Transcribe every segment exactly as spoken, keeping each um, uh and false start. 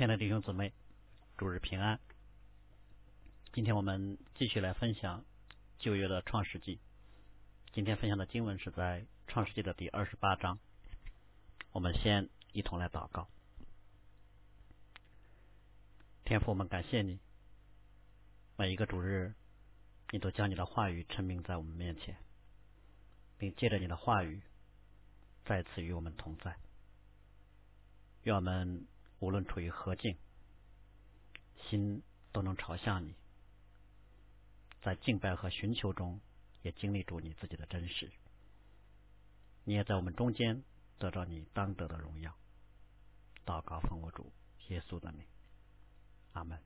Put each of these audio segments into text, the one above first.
亲爱的弟兄姊妹，主日平安。今天我们继续来分享旧约的创世纪。今天分享的经文是在创世纪的第二十八章。我们先一同来祷告。天父，我们感谢你，每一个主日你都将你的话语陈明在我们面前，并借着你的话语再次与我们同在。愿我们无论处于何境，心都能朝向你，在敬拜和寻求中也经历住你自己的真实。你也在我们中间得到你当得的荣耀。祷告奉我主耶稣的名，阿门。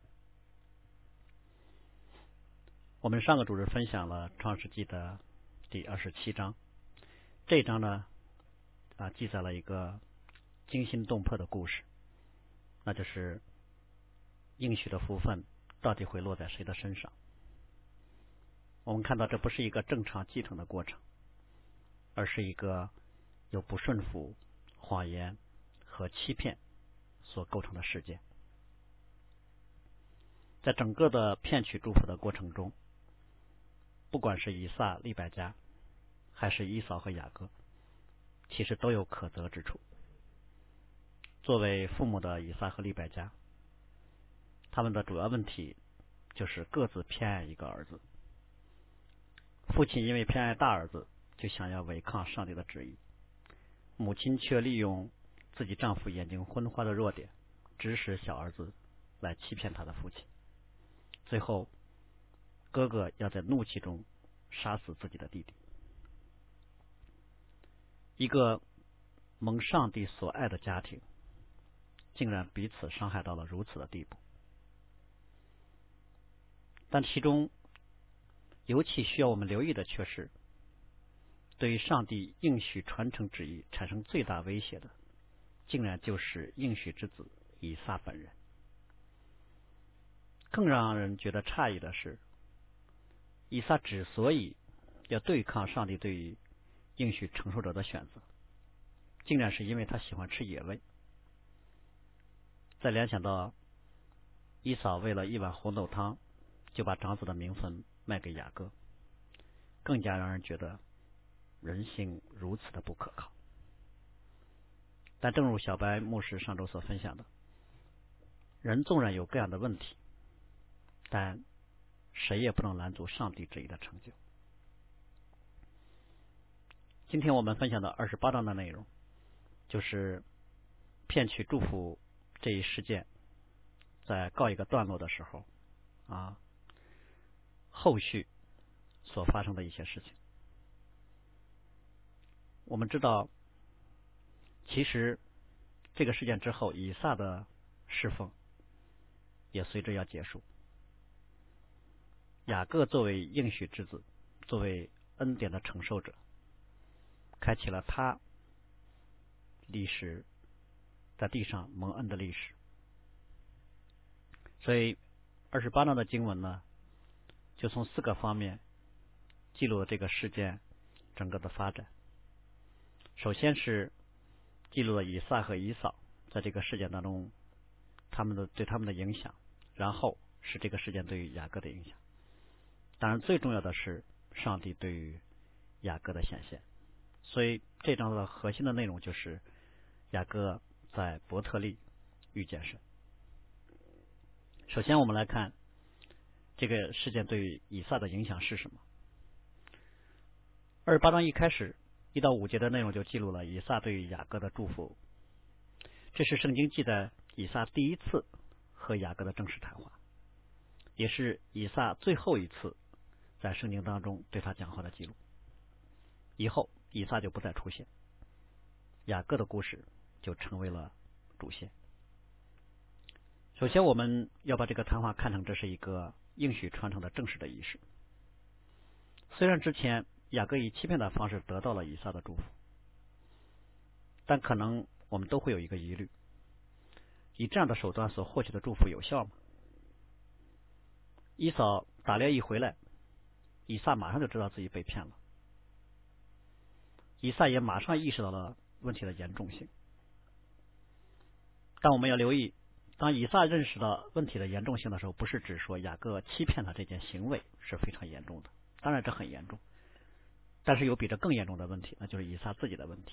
我们上个主日分享了创世纪的第二十七章，这一章呢啊记载了一个惊心动魄的故事，那就是应许的福分到底会落在谁的身上。我们看到这不是一个正常继承的过程，而是一个由不顺服、谎言和欺骗所构成的事件。在整个的骗取祝福的过程中，不管是以撒、利百加，还是以扫和雅各，其实都有可责之处。作为父母的以撒和利百加，他们的主要问题就是各自偏爱一个儿子。父亲因为偏爱大儿子，就想要违抗上帝的旨意，母亲却利用自己丈夫眼睛昏花的弱点，指使小儿子来欺骗他的父亲。最后哥哥要在怒气中杀死自己的弟弟。一个蒙上帝所爱的家庭，竟然彼此伤害到了如此的地步。但其中尤其需要我们留意的却是，对于上帝应许传承旨意产生最大威胁的，竟然就是应许之子以撒本人。更让人觉得诧异的是，以撒之所以要对抗上帝对于应许承受者的选择，竟然是因为他喜欢吃野味。再联想到以扫为了一碗红豆汤就把长子的名分卖给雅各，更加让人觉得人性如此的不可靠。但正如小白牧师上周所分享的，人纵然有各样的问题，但谁也不能拦阻上帝旨意的成就。今天我们分享的二十八章的内容，就是骗取祝福这一事件在告一个段落的时候啊，后续所发生的一些事情。我们知道，其实这个事件之后，以撒的侍奉也随之要结束。雅各作为应许之子，作为恩典的承受者，开启了他历史在地上蒙恩的历史。所以二十八章的经文呢，就从四个方面记录了这个事件整个的发展。首先是记录了以撒和以扫在这个事件当中他们的对他们的影响，然后是这个事件对于雅各的影响。当然最重要的是上帝对于雅各的显现。所以这章的核心的内容就是雅各在伯特利遇见神。首先我们来看这个事件对于以撒的影响是什么。二十八章一开始一到五节的内容就记录了以撒对于雅各的祝福，这是圣经记载以撒第一次和雅各的正式谈话，也是以撒最后一次在圣经当中对他讲话的记录。以后以撒就不再出现，雅各的故事就成为了主线。首先我们要把这个谈话看成这是一个应许传承的正式的仪式。虽然之前雅各以欺骗的方式得到了以撒的祝福，但可能我们都会有一个疑虑，以这样的手段所获取的祝福有效吗？以扫打猎一回来，以撒马上就知道自己被骗了，以撒也马上意识到了问题的严重性。但我们要留意， 当以撒认识到问题的严重性的时候，不是指说雅各欺骗他这件行为是非常严重的，当然这很严重，但是有比这更严重的问题，那就是以撒自己的问题。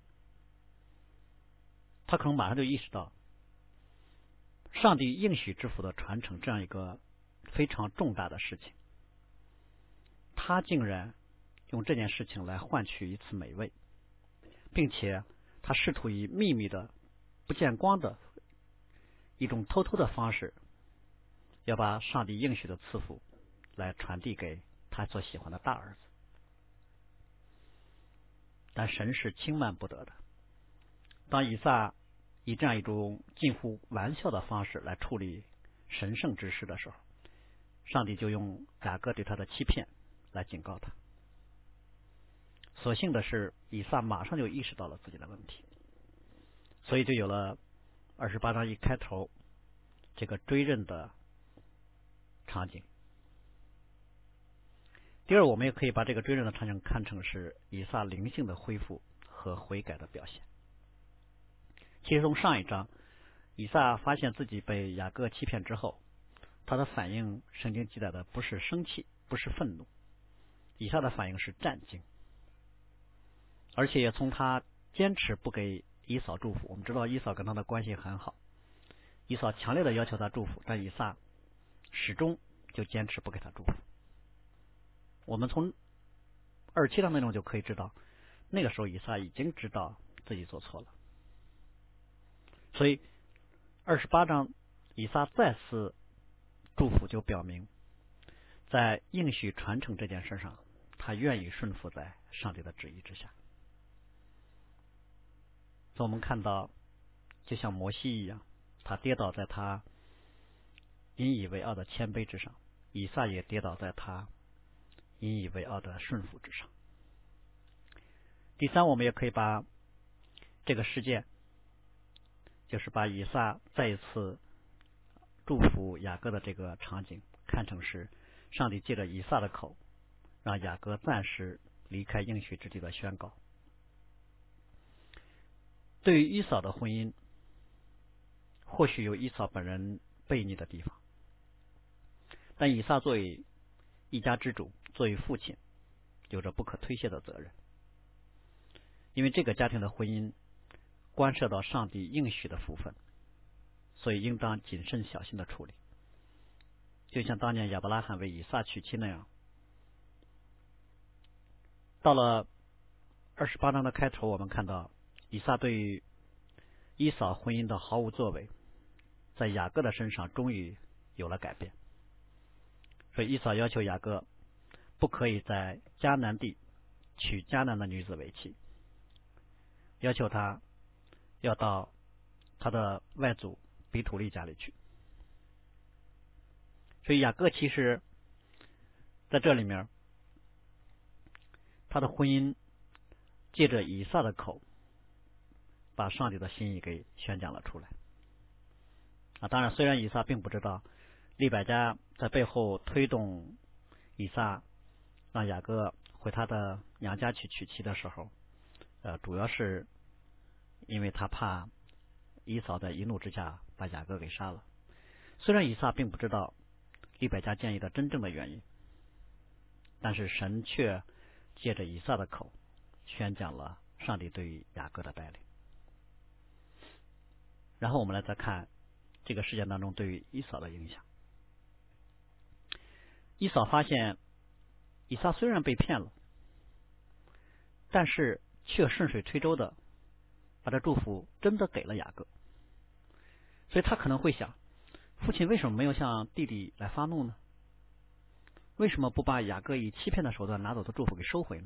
他可能马上就意识到，上帝应许之福的传承这样一个非常重大的事情，他竟然用这件事情来换取一次美味，并且他试图以秘密的、不见光的一种偷偷的方式，要把上帝应许的赐福来传递给他所喜欢的大儿子。但神是轻慢不得的。当以撒以这样一种近乎玩笑的方式来处理神圣之事的时候，上帝就用雅各对他的欺骗来警告他。所幸的是，以撒马上就意识到了自己的问题，所以就有了二十八章一开头这个追认的场景。第二，我们也可以把这个追认的场景看成是以撒灵性的恢复和悔改的表现。其实从上一章，以撒发现自己被雅各欺骗之后，他的反应，圣经记载的不是生气，不是愤怒，以撒的反应是战惊。而且也从他坚持不给以扫祝福，我们知道以扫跟他的关系很好，以扫强烈的要求他祝福，但以撒始终就坚持不给他祝福。我们从二十七章内容就可以知道，那个时候以撒已经知道自己做错了。所以二十八章以撒再次祝福，就表明在应许传承这件事上，他愿意顺服在上帝的旨意之下。所以我们看到，就像摩西一样，他跌倒在他引以为傲的谦卑之上，以撒也跌倒在他引以为傲的顺服之上。第三，我们也可以把这个事件，就是把以撒再一次祝福雅各的这个场景，看成是上帝借着以撒的口，让雅各暂时离开应许之地的宣告。对于以扫的婚姻，或许有以扫本人悖逆的地方，但以撒作为一家之主，作为父亲，有着不可推卸的责任，因为这个家庭的婚姻关涉到上帝应许的福分，所以应当谨慎小心的处理，就像当年亚伯拉罕为以撒娶妻那样。到了二十八章的开头，我们看到以撒对于以扫婚姻的毫无作为，在雅各的身上终于有了改变。所以以扫要求雅各不可以在迦南地娶迦南的女子为妻，要求他要到他的外祖比土利家里去。所以雅各其实在这里面，他的婚姻借着以撒的口，把上帝的心意给宣讲了出来。啊，当然，虽然以撒并不知道，利百加在背后推动以撒让雅各回他的娘家去娶妻的时候，呃，主要是因为他怕以扫在一怒之下把雅各给杀了。虽然以撒并不知道利百加建议的真正的原因，但是神却借着以撒的口宣讲了上帝对于雅各的带领。然后我们来再看这个事件当中对于以扫的影响。以扫发现以撒虽然被骗了，但是却顺水推舟的把这祝福真的给了雅各，所以他可能会想，父亲为什么没有向弟弟来发怒呢？为什么不把雅各以欺骗的手段拿走的祝福给收回呢？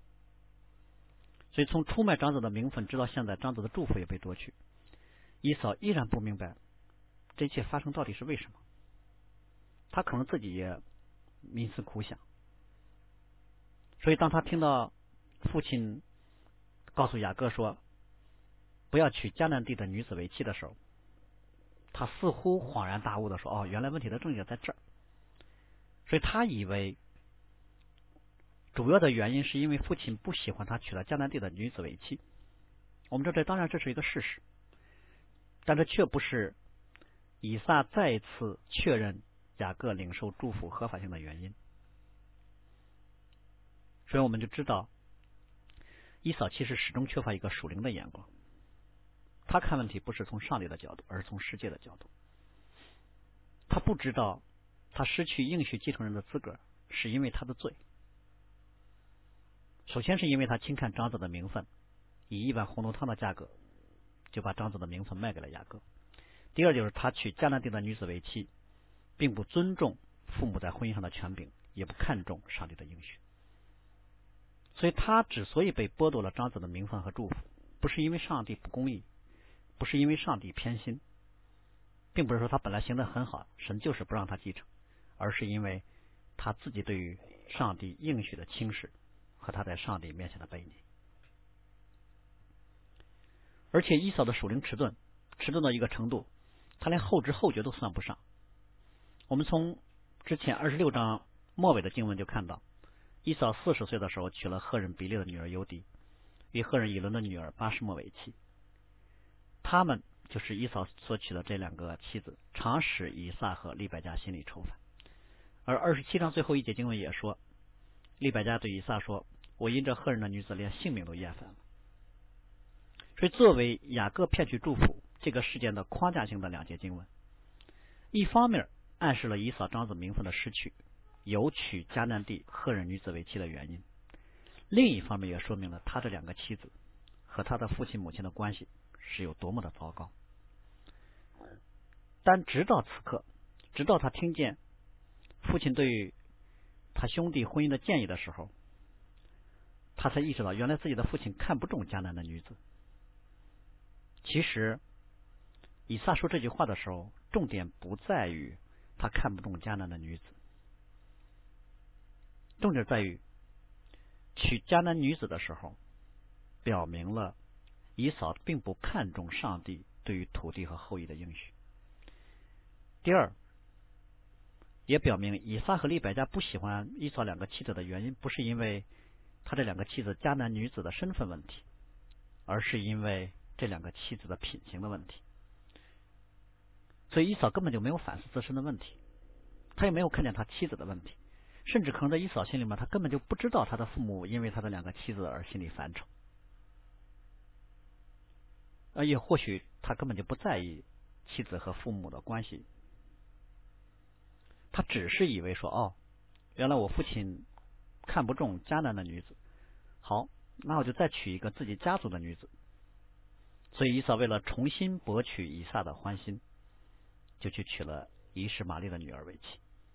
所以从出卖长子的名分直到现在长子的祝福也被夺去，以扫依然不明白这一切发生到底是为什么。他可能自己也冥思苦想，所以当他听到父亲告诉雅各说不要娶迦南地的女子为妻的时候，他似乎恍然大悟的说，哦，原来问题的症结在这儿。所以他以为主要的原因是因为父亲不喜欢他娶了迦南地的女子为妻。我们知道这当然这是一个事实，但这却不是以撒再一次确认雅各领受祝福合法性的原因。所以我们就知道，以扫其实始终缺乏一个属灵的眼光，他看问题不是从上帝的角度，而是从世界的角度。他不知道他失去应许继承人的资格是因为他的罪。首先是因为他轻看长子的名分，以一碗红豆汤的价格就把长子的名分卖给了雅各。第二就是他娶迦南地的女子为妻，并不尊重父母在婚姻上的权柄，也不看重上帝的应许。所以他之所以被剥夺了长子的名分和祝福，不是因为上帝不公义，不是因为上帝偏心，并不是说他本来行得很好，神就是不让他继承，而是因为他自己对于上帝应许的轻视和他在上帝面前的悖逆。而且以扫的属灵迟钝，迟钝到一个程度，他连后知后觉都算不上。我们从之前二十六章末尾的经文就看到，以扫四十岁的时候娶了赫人比利的女儿犹迪，与赫人以伦的女儿巴示莫为妻。他们就是以扫所娶的这两个妻子，常使以撒和利百加心里愁烦。而二十七章最后一节经文也说，利百加对以撒说：“我因这赫人的女子连性命都厌烦了。”所以作为雅各骗取祝福这个事件的框架性的两节经文，一方面暗示了以扫长子名分的失去有娶迦南地赫人女子为妻的原因，另一方面也说明了他这两个妻子和他的父亲母亲的关系是有多么的糟糕。但直到此刻，直到他听见父亲对于他兄弟婚姻的建议的时候，他才意识到原来自己的父亲看不中迦南的女子。其实以撒说这句话的时候，重点不在于他看不中迦南的女子，重点在于娶迦南女子的时候，表明了以扫并不看重上帝对于土地和后裔的应许。第二，也表明以撒和利百加不喜欢以扫两个妻子的原因，不是因为他这两个妻子迦南女子的身份问题，而是因为这两个妻子的品行的问题。所以以扫根本就没有反思自身的问题，他也没有看见他妻子的问题，甚至可能在以扫心里面，他根本就不知道他的父母因为他的两个妻子而心里烦愁，而也或许他根本就不在意妻子和父母的关系，他只是以为说，哦，原来我父亲看不中迦南的女子，好，那我就再娶一个自己家族的女子。所以以扫为了重新博取以撒的欢心，就去娶了以实玛利的女儿为妻。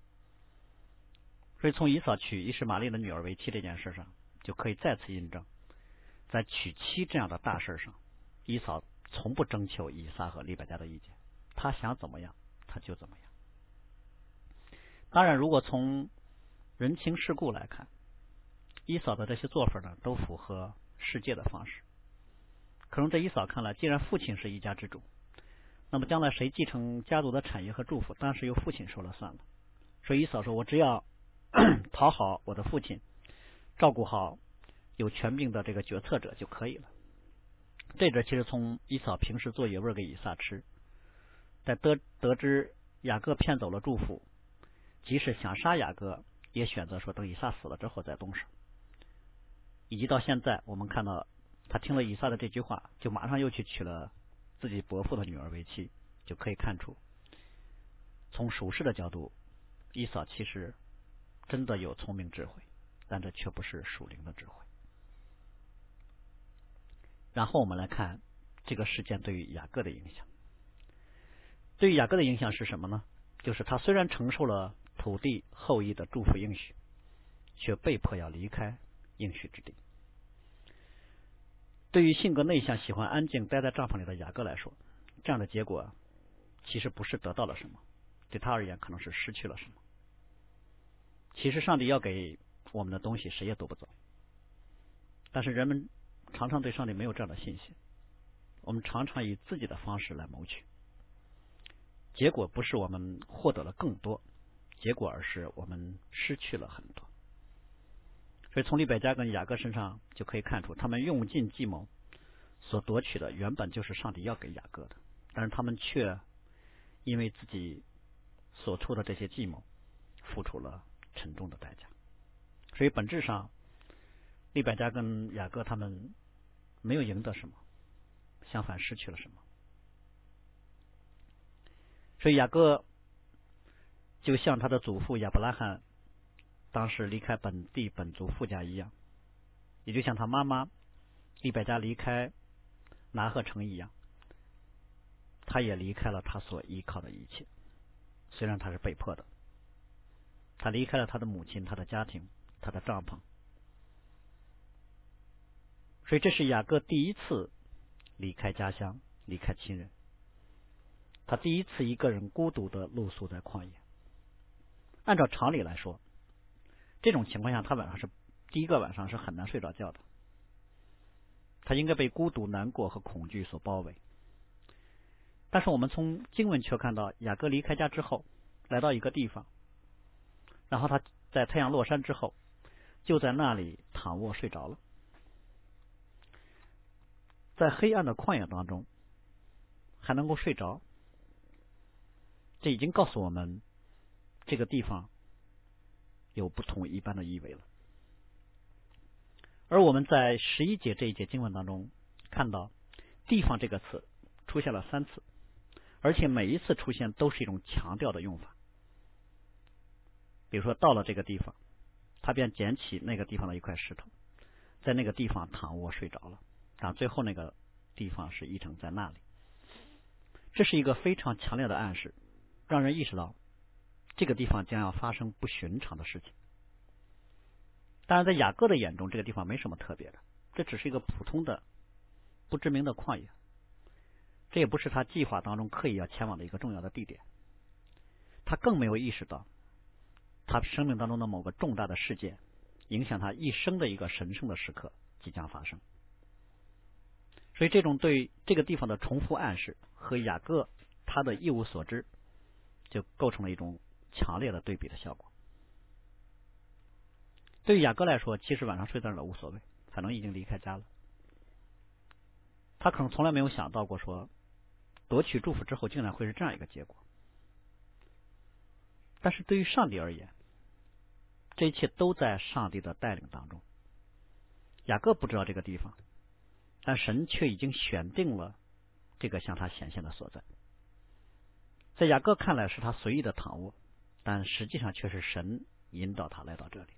所以从以扫娶以实玛利的女儿为妻这件事上，就可以再次印证，在娶妻这样的大事上，以扫从不征求以撒和利百加的意见，他想怎么样他就怎么样。当然，如果从人情世故来看，以扫的这些做法呢，都符合世界的方式。可能在以扫看来，既然父亲是一家之主，那么将来谁继承家族的产业和祝福，当然是由父亲说了算了。所以以扫说，我只要讨好我的父亲，照顾好有权柄的这个决策者就可以了。这者其实从以扫平时做野味给以撒吃，在得得知雅各骗走了祝福，即使想杀雅各，也选择说等以撒死了之后再动手。以及到现在我们看到他听了以撒的这句话，就马上又去娶了自己伯父的女儿为妻，就可以看出从属世的角度，以扫其实真的有聪明智慧，但这却不是属灵的智慧。然后我们来看这个事件对于雅各的影响。对于雅各的影响是什么呢？就是他虽然承受了土地后裔的祝福应许，却被迫要离开应许之地。对于性格内向、喜欢安静待在帐篷里的雅各来说，这样的结果其实不是得到了什么，对他而言可能是失去了什么。其实上帝要给我们的东西谁也夺不走，但是人们常常对上帝没有这样的信心，我们常常以自己的方式来谋取，结果不是我们获得了更多，结果而是我们失去了很多。所以从利百加跟雅各身上就可以看出，他们用尽计谋所夺取的原本就是上帝要给雅各的，但是他们却因为自己所出的这些计谋，付出了沉重的代价。所以本质上，利百加跟雅各他们没有赢得什么，相反失去了什么。所以雅各就像他的祖父亚伯拉罕当时离开本地本族父家一样，也就像他妈妈利百加离开拿鹤城一样，他也离开了他所依靠的一切，虽然他是被迫的，他离开了他的母亲、他的家庭、他的帐篷。所以这是雅各第一次离开家乡，离开亲人，他第一次一个人孤独的露宿在旷野。按照常理来说，这种情况下他晚上是第一个晚上是很难睡着觉的，他应该被孤独、难过和恐惧所包围。但是我们从经文却看到，雅各离开家之后来到一个地方，然后他在太阳落山之后就在那里躺卧睡着了。在黑暗的旷野当中还能够睡着，这已经告诉我们这个地方有不同一般的意味了。而我们在十一节这一节经文当中看到地方这个词出现了三次，而且每一次出现都是一种强调的用法。比如说到了这个地方，他便捡起那个地方的一块石头，在那个地方躺卧睡着了，但最后那个地方是译成在那里。这是一个非常强烈的暗示，让人意识到这个地方将要发生不寻常的事情。当然在雅各的眼中，这个地方没什么特别的，这只是一个普通的不知名的旷野，这也不是他计划当中刻意要前往的一个重要的地点。他更没有意识到他生命当中的某个重大的事件，影响他一生的一个神圣的时刻即将发生。所以这种对这个地方的重复暗示和雅各他的一无所知，就构成了一种强烈的对比的效果。对于雅各来说，其实晚上睡在哪儿无所谓，反正已经离开家了。他可能从来没有想到过说夺取祝福之后竟然会是这样一个结果。但是对于上帝而言，这一切都在上帝的带领当中。雅各不知道这个地方，但神却已经选定了这个向他显现的所在。在雅各看来是他随意的躺卧，但实际上却是神引导他来到这里。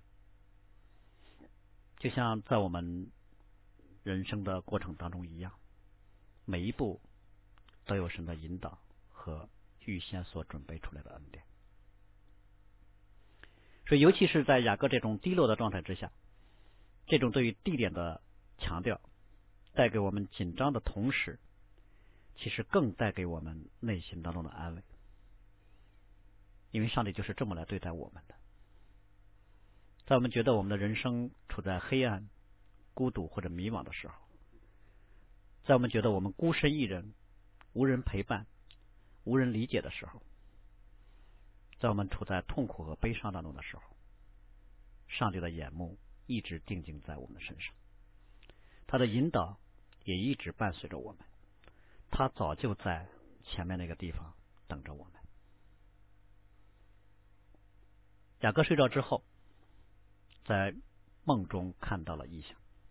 就像在我们人生的过程当中一样，每一步都有神的引导和预先所准备出来的恩典。所以尤其是在雅各这种低落的状态之下，这种对于地点的强调带给我们紧张的同时，其实更带给我们内心当中的安慰，因为上帝就是这么来对待我们的。在我们觉得我们的人生处在黑暗、孤独或者迷惘的时候，在我们觉得我们孤身一人、无人陪伴、无人理解的时候，在我们处在痛苦和悲伤当中的时候，上帝的眼目一直定睛在我们身上，他的引导也一直伴随着我们，他早就在前面那个地方等着我们。雅各睡着之后，在梦中看到了异象。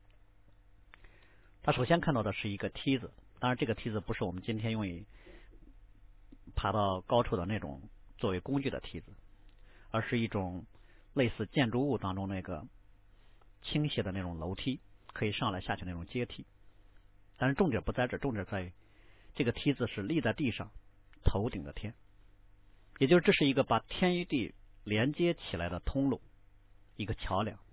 他首先看到的是一个梯子，当然这个梯子不是我们今天用于爬到高处的那种作为工具的梯子，而是一种类似建筑物当中那个倾斜的那种楼梯，可以上来下去那种阶梯。但是重点不在这，重点在于这个梯子是立在地上，头顶着天，也就是这是一个把天与地连接起来的通路，一个桥梁。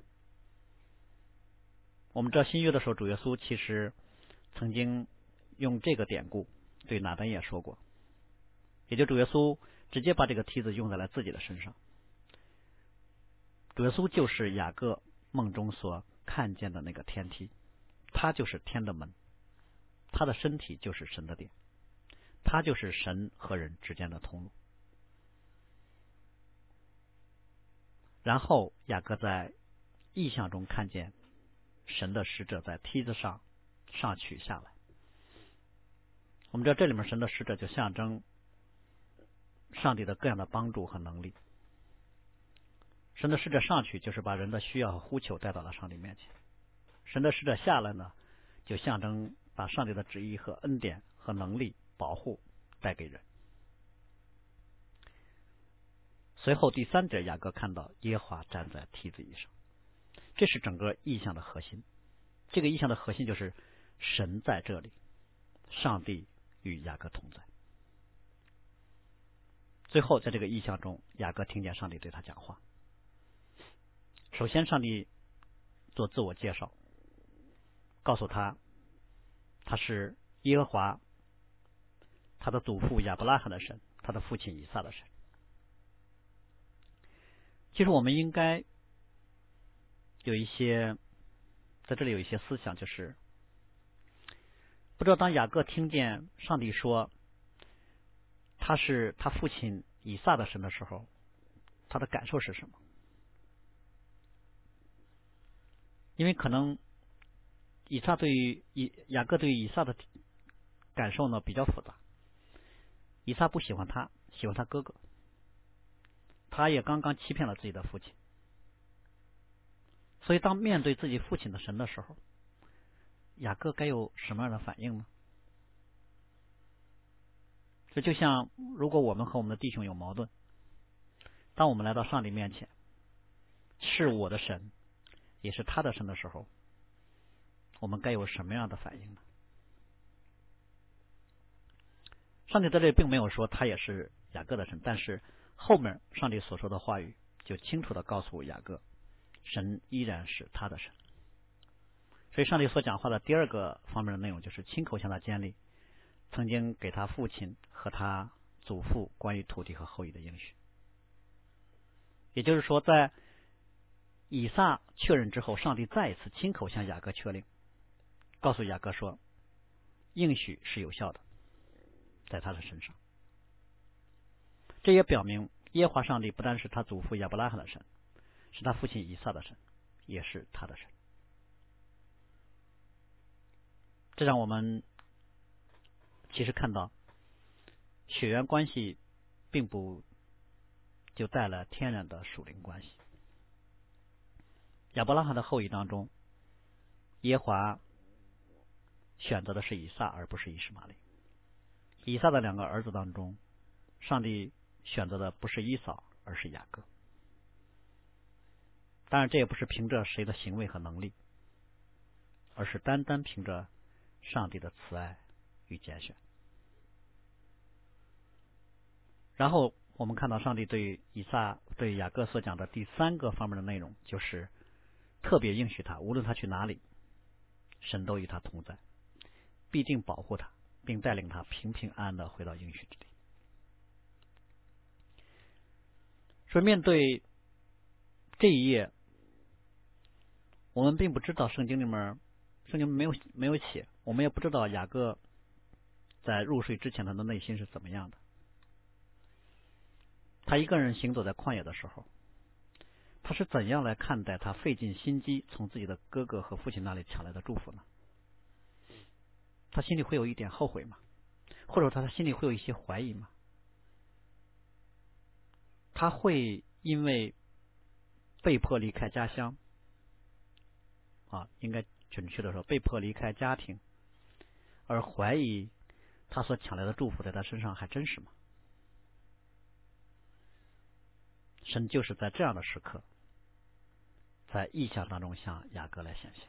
我们知道新约的时候，主耶稣其实曾经用这个典故对拿单也说过，也就主耶稣直接把这个梯子用在了自己的身上。主耶稣就是雅各梦中所看见的那个天梯，他就是天的门，他的身体就是神的殿，他就是神和人之间的通路。然后雅各在异象中看见神的使者在梯子上上去下来。我们知道这里面神的使者就象征上帝的各样的帮助和能力。神的使者上去，就是把人的需要和呼求带到了上帝面前；神的使者下来呢，就象征把上帝的旨意和恩典和能力、保护带给人。随后第三节，雅各看到耶和华站在梯子以上，这是整个意象的核心。这个意象的核心就是神在这里，上帝与雅各同在。最后在这个意象中，雅各听见上帝对他讲话。首先上帝做自我介绍，告诉他他是耶和华，他的祖父亚伯拉罕的神，他的父亲以撒的神。其实我们应该有一些在这里有一些思想，就是不知道当雅各听见上帝说他是他父亲以撒的神的时候，他的感受是什么？因为可能以撒对于以雅各对于以撒的感受呢比较复杂。以撒不喜欢他，喜欢他哥哥，他也刚刚欺骗了自己的父亲，所以当面对自己父亲的神的时候，雅各该有什么样的反应呢？这就像如果我们和我们的弟兄有矛盾，当我们来到上帝面前，是我的神也是他的神的时候，我们该有什么样的反应呢？上帝在这里并没有说他也是雅各的神，但是后面上帝所说的话语就清楚地告诉雅各，神依然是他的神。所以上帝所讲话的第二个方面的内容就是亲口向他建立曾经给他父亲和他祖父关于土地和后裔的应许。也就是说，在以撒确认之后，上帝再一次亲口向雅各确令，告诉雅各说应许是有效的，在他的身上。这也表明耶和华上帝不单是他祖父亚伯拉罕的神，是他父亲以撒的神，也是他的神。这让我们其实看到血缘关系并不就带来天然的属灵关系。亚伯拉罕的后裔当中，耶和华选择的是以撒而不是以实玛利。以撒的两个儿子当中，上帝选择的不是以扫而是雅各。当然这也不是凭着谁的行为和能力，而是单单凭着上帝的慈爱与拣选。然后我们看到上帝对以撒对雅各所讲的第三个方面的内容，就是特别应许他，无论他去哪里，神都与他同在，必定保护他，并带领他平平安安的回到应许之地。所以面对这一页，我们并不知道圣经里面圣经没有没有写，我们也不知道雅各在入睡之前他的内心是怎么样的。他一个人行走在旷野的时候，他是怎样来看待他费尽心机从自己的哥哥和父亲那里抢来的祝福呢？他心里会有一点后悔吗？或者他心里会有一些怀疑吗？他会因为被迫离开家乡啊，应该准确的说被迫离开家庭，而怀疑他所抢来的祝福在他身上还真实吗？神就是在这样的时刻，在异象当中向雅各来显现。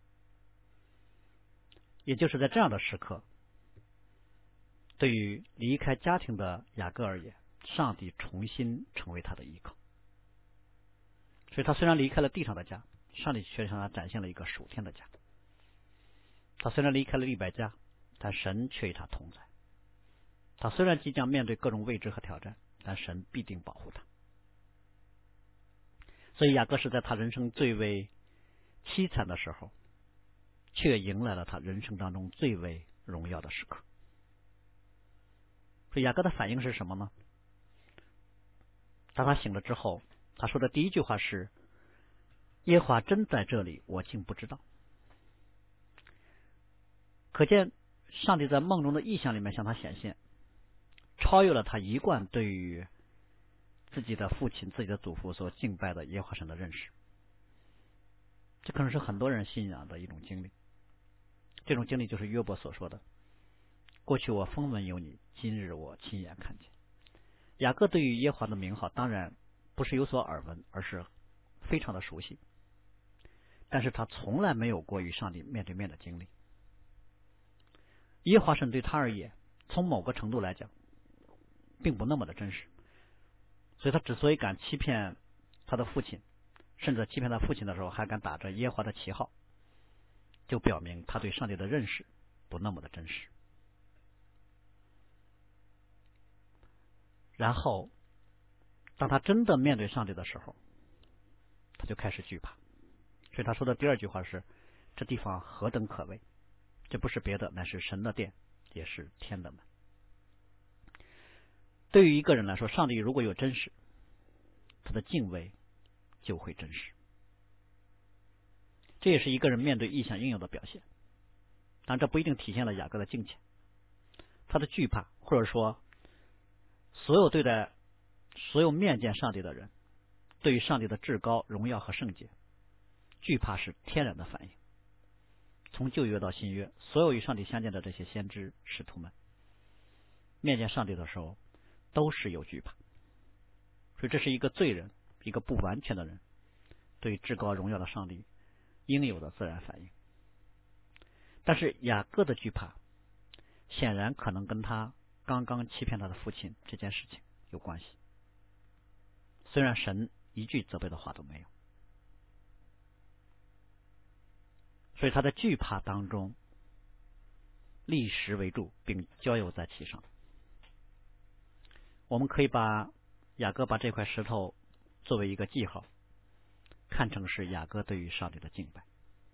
也就是在这样的时刻，对于离开家庭的雅各而言，上帝重新成为他的依靠。所以他虽然离开了地上的家，上帝却向他展现了一个属天的家。他虽然离开了利百加，但神却与他同在。他虽然即将面对各种未知和挑战，但神必定保护他。所以雅各是在他人生最为凄惨的时候，却迎来了他人生当中最为荣耀的时刻。所以雅各的反应是什么呢？当他醒了之后，他说的第一句话是：耶和华真在这里，我竟不知道。可见上帝在梦中的异象里面向他显现， 超越了他一贯对于自己的父亲、自己的祖父所敬拜的耶和华神的认识。这可能是很多人信仰的一种经历。这种经历就是约伯所说的：过去我风闻有你，今日我亲眼看见。雅各对于耶和华的名号当然不是有所耳闻，而是非常的熟悉，但是他从来没有过与上帝面对面的经历。耶和华神对他而言，从某个程度来讲并不那么的真实，所以他之所以敢欺骗他的父亲，甚至欺骗他父亲的时候还敢打着耶和华的旗号，就表明他对上帝的认识不那么的真实。然后当他真的面对上帝的时候，他就开始惧怕。所以他说的第二句话是：这地方何等可畏，这不是别的，乃是神的殿，也是天的门。对于一个人来说，上帝如果有真实，他的敬畏就会真实。这也是一个人面对异象应有的表现。但这不一定体现了雅各的敬虔。他的惧怕，或者说所有对待所有面见上帝的人，对于上帝的至高荣耀和圣洁，惧怕是天然的反应。从旧约到新约，所有与上帝相见的这些先知使徒们面见上帝的时候都是有惧怕。所以这是一个罪人，一个不完全的人对至高荣耀的上帝应有的自然反应。但是雅各的惧怕显然可能跟他刚刚欺骗他的父亲这件事情有关系，虽然神一句责备的话都没有。所以他在惧怕当中立石为柱，并浇油在其上。我们可以把雅各把这块石头作为一个记号，看成是雅各对于上帝的敬拜，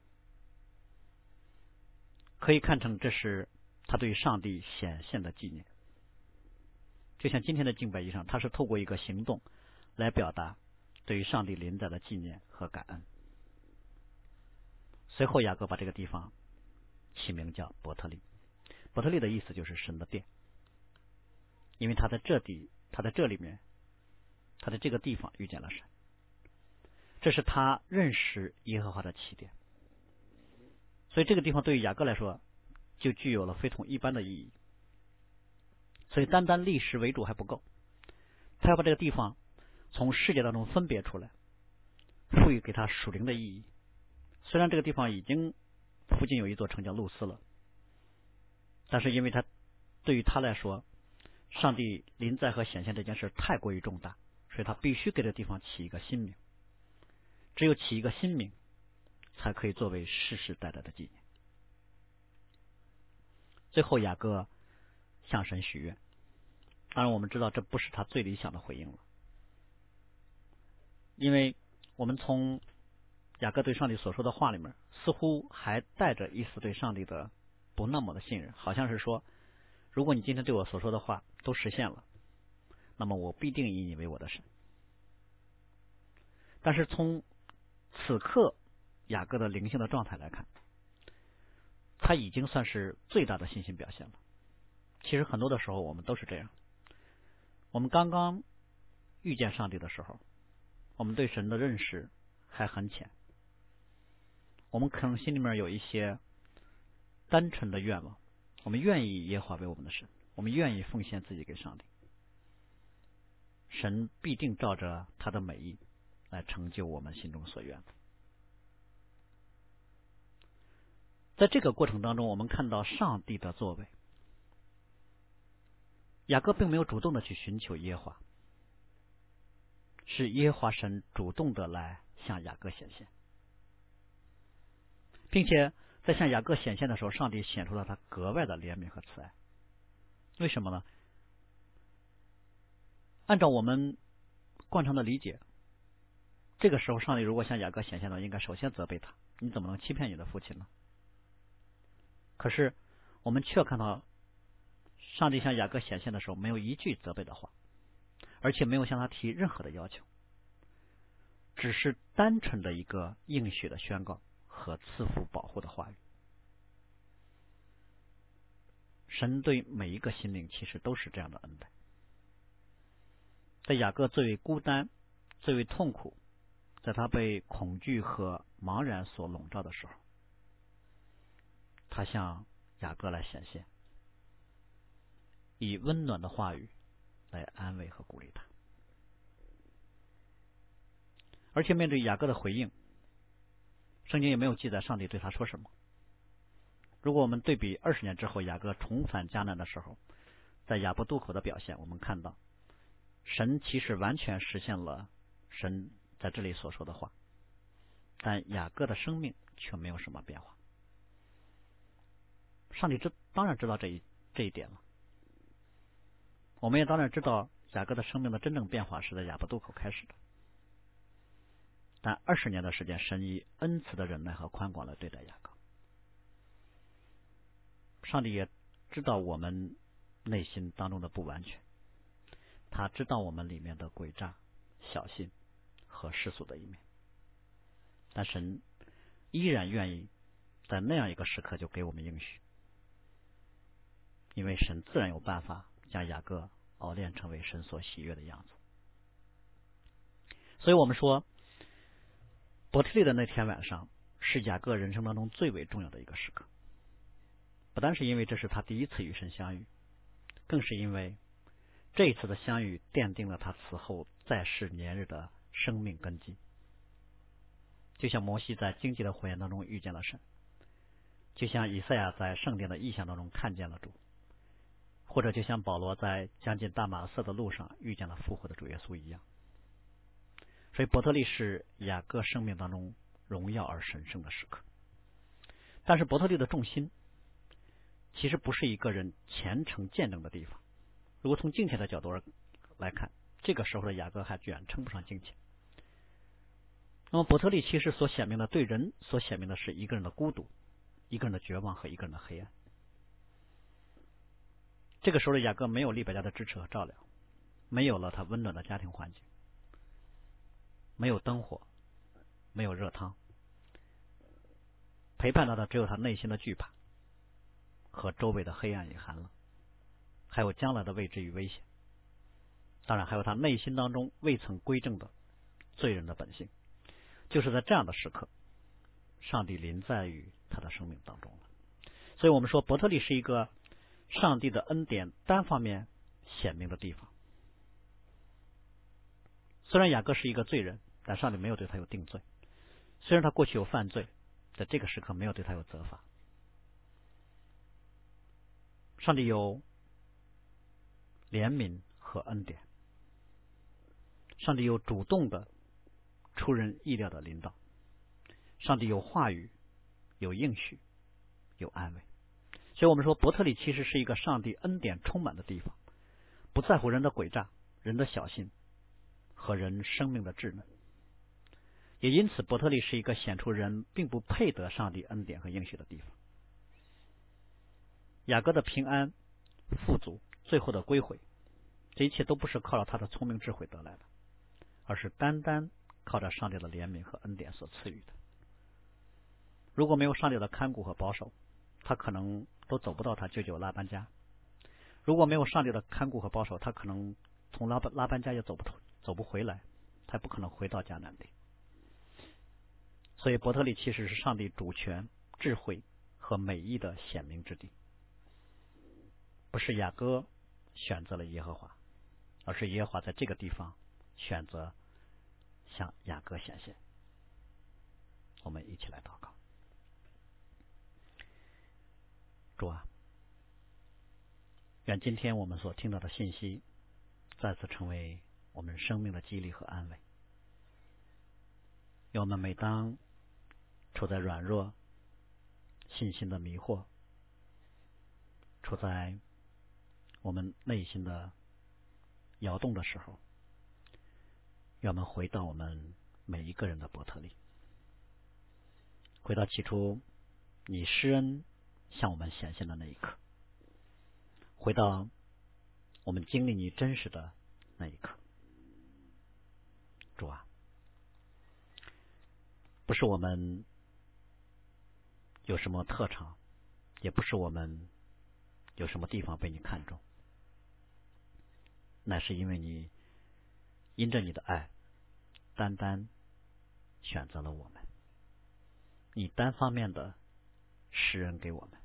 可以看成这是他对上帝显现的纪念。就像今天的敬拜仪上，他是透过一个行动来表达对于上帝临在的纪念和感恩。随后雅各把这个地方起名叫伯特利。伯特利的意思就是神的殿，因为他在这里他在这里面他在这个地方遇见了神，这是他认识耶和华的起点。所以这个地方对于雅各来说就具有了非同一般的意义。所以单单立石为主还不够，他要把这个地方从世界当中分别出来，赋予给他属灵的意义。虽然这个地方已经附近有一座城叫路斯了，但是因为他对于他来说，上帝临在和显现这件事太过于重大，所以他必须给这个地方起一个新名。只有起一个新名，才可以作为世世代代的纪念。最后雅各向神许愿，当然我们知道这不是他最理想的回应了，因为我们从雅各对上帝所说的话里面似乎还带着一丝对上帝的不那么的信任，好像是说，如果你今天对我所说的话都实现了，那么我必定以你为我的神。但是从此刻雅各的灵性的状态来看，他已经算是最大的信心表现了。其实很多的时候我们都是这样，我们刚刚遇见上帝的时候，我们对神的认识还很浅，我们可能心里面有一些单纯的愿望，我们愿意耶和华为我们的神，我们愿意奉献自己给上帝，神必定照着他的美意来成就我们心中所愿。在这个过程当中，我们看到上帝的作为。雅各并没有主动的去寻求耶和华，是耶和华神主动的来向雅各显现，并且在向雅各显现的时候，上帝显出了他格外的怜悯和慈爱。为什么呢？按照我们惯常的理解，这个时候上帝如果向雅各显现的，应该首先责备他，你怎么能欺骗你的父亲呢？可是我们却看到上帝向雅各显现的时候没有一句责备的话，而且没有向他提任何的要求，只是单纯的一个应许的宣告和赐福保护的话语。神对每一个心灵其实都是这样的恩待， 在雅各最为孤单、最为痛苦，在他被恐惧和茫然所笼罩的时候，他向雅各来显现，以温暖的话语来安慰和鼓励他。而且面对雅各的回应，圣经也没有记载上帝对他说什么。如果我们对比二十年之后雅各重返迦南的时候，在雅博渡口的表现，我们看到神其实完全实现了神在这里所说的话，但雅各的生命却没有什么变化。上帝知当然知道这一这一点了，我们也当然知道雅各的生命的真正变化是在雅博渡口开始的。但二十年的时间，神以恩慈的忍耐和宽广来对待雅各。上帝也知道我们内心当中的不完全，他知道我们里面的诡诈、小心和世俗的一面，但神依然愿意在那样一个时刻就给我们应许，因为神自然有办法将雅各熬炼成为神所喜悦的样子。所以我们说，伯特利的那天晚上是雅各人生当中最为重要的一个时刻，不单是因为这是他第一次与神相遇，更是因为这一次的相遇奠定了他此后在世年日的生命根基。就像摩西在荆棘的火焰当中遇见了神，就像以赛亚在圣殿的异象当中看见了主，或者就像保罗在将近大马色的路上遇见了复活的主耶稣一样。所以伯特利是雅各生命当中荣耀而神圣的时刻。但是伯特利的重心其实不是一个人虔诚见证的地方。如果从敬虔的角度来看，这个时候的雅各还远称不上敬虔。那么伯特利其实所显明的，对人所显明的是一个人的孤独，一个人的绝望和一个人的黑暗。这个时候的雅各没有利百加的支持和照料，没有了他温暖的家庭环境，没有灯火，没有热汤，陪伴他的只有他内心的惧怕和周围的黑暗与寒冷，还有将来的未知与危险，当然还有他内心当中未曾归正的罪人的本性。就是在这样的时刻，上帝临在于他的生命当中了。所以我们说伯特利是一个上帝的恩典单方面显明的地方。虽然雅各是一个罪人，但上帝没有对他有定罪。虽然他过去有犯罪，在这个时刻没有对他有责罚。上帝有怜悯和恩典，上帝有主动的出人意料的领导，上帝有话语，有应许，有安慰。所以我们说伯特利其实是一个上帝恩典充满的地方，不在乎人的诡诈、人的小心和人生命的稚嫩。也因此伯特利是一个显出人并不配得上帝恩典和应许的地方。雅各的平安、富足、最后的归回，这一切都不是靠着他的聪明智慧得来的，而是单单靠着上帝的怜悯和恩典所赐予的。如果没有上帝的看顾和保守，他可能都走不到他舅舅拉班家。如果没有上帝的看顾和保守，他可能从拉班拉班家也走不走不回来，他也不可能回到迦南地。所以伯特利其实是上帝主权、智慧和美意的显明之地。不是雅各选择了耶和华，而是耶和华在这个地方选择向雅各显现。我们一起来祷告。主啊，愿今天我们所听到的信息再次成为我们生命的激励和安慰。愿我们每当处在软弱、信心的迷惑，处在我们内心的摇动的时候，让我们回到我们每一个人的伯特利，回到起初你施恩向我们显现的那一刻，回到我们经历你真实的那一刻。主啊，不是我们有什么特长，也不是我们有什么地方被你看中，乃是因为你因着你的爱，单单选择了我们，你单方面的施恩给我们。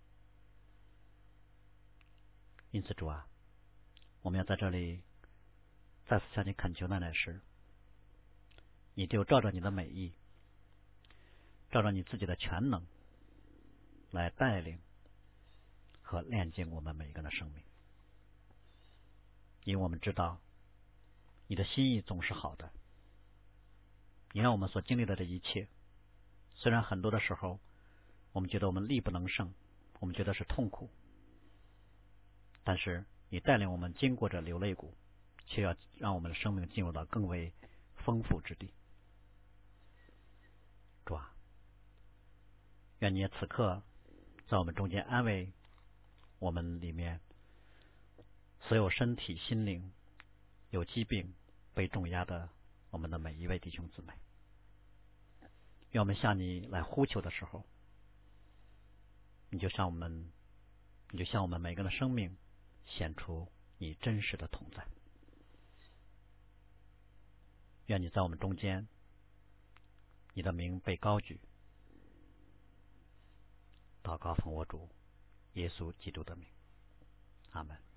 因此主啊，我们要在这里再次向你恳求的乃是，你就照着你的美意，照着你自己的全能来带领和炼净我们每一个人的生命。因为我们知道你的心意总是好的，你让我们所经历的这一切，虽然很多的时候我们觉得我们力不能胜，我们觉得是痛苦，但是你带领我们经过这流泪谷，却要让我们的生命进入到更为丰富之地。主啊，愿你也此刻在我们中间安慰我们里面所有身体心灵有疾病被重压的我们的每一位弟兄姊妹。愿我们向你来呼求的时候，你就向我们你就向我们每个人的生命显出你真实的同在。愿你在我们中间，你的名被高举。祷告奉我主耶稣基督的名，阿门。